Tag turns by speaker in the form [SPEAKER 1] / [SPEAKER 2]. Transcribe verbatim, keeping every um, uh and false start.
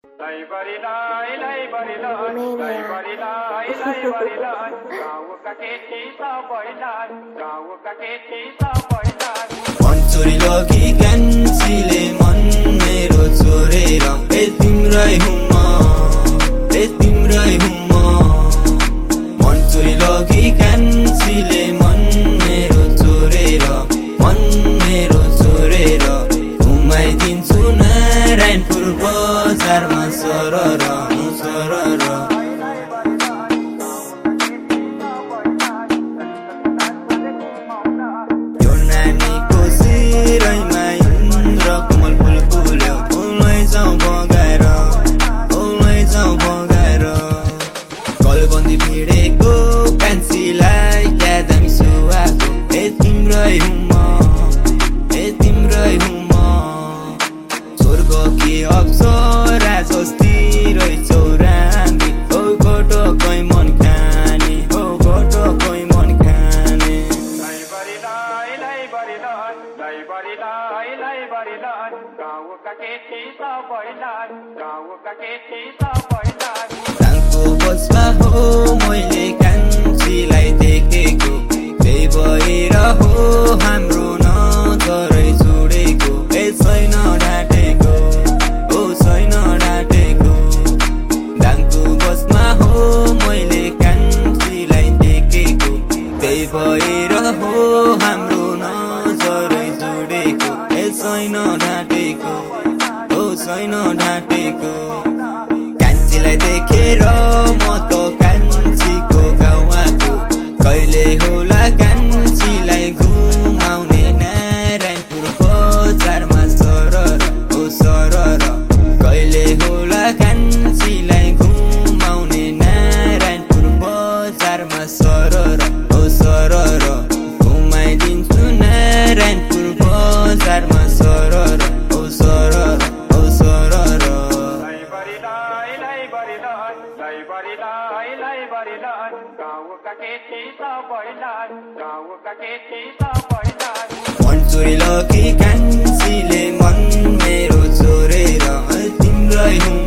[SPEAKER 1] चोरी लगी कान्छीले मन मेरो चोरेर ए तिम्रै हुँ म ए तिम्रै हुँ म मन चोरी लगी कान्छीले मन मेरो चोरेर मन मेरो चोरेर घुमाइदिन्छु नारायणपुर बजारमा सरर सरर अप्सरा जस्ती रहेछौ रानी हो गोटो कोही मन खाने हो गोटो कोही मन खाने दाङको बसमा हो मैले कान्छीलाई देखेको त्यही भएर हो हाम्रो नजरै जोडेको ए छैन ढाँटेको छैन ढाँटेको दाङको बसमा हो मैले कान्छीलाई देखेको त्यही भएर हो हाम्रो नजरै जोडेको ए छैन ढाँटेको हो छैन ढाँटेको कान्छीलाई देखेर म त कान्छीको गाउँ आएको कहिले होला कान्छीलाई घुमाउने नारायणपुर बजारमा सरर हो सरर कहिले होला कान्छीलाई घुमाउने नारायणपुर बजारमा सरर हो सरर घुमाइदिन्छु नारायणपुर बजारमा सरर हो सरर हो सरर मन चोरी लगी कान्छीले मन मेरो चोरेर तिम्रै हुँ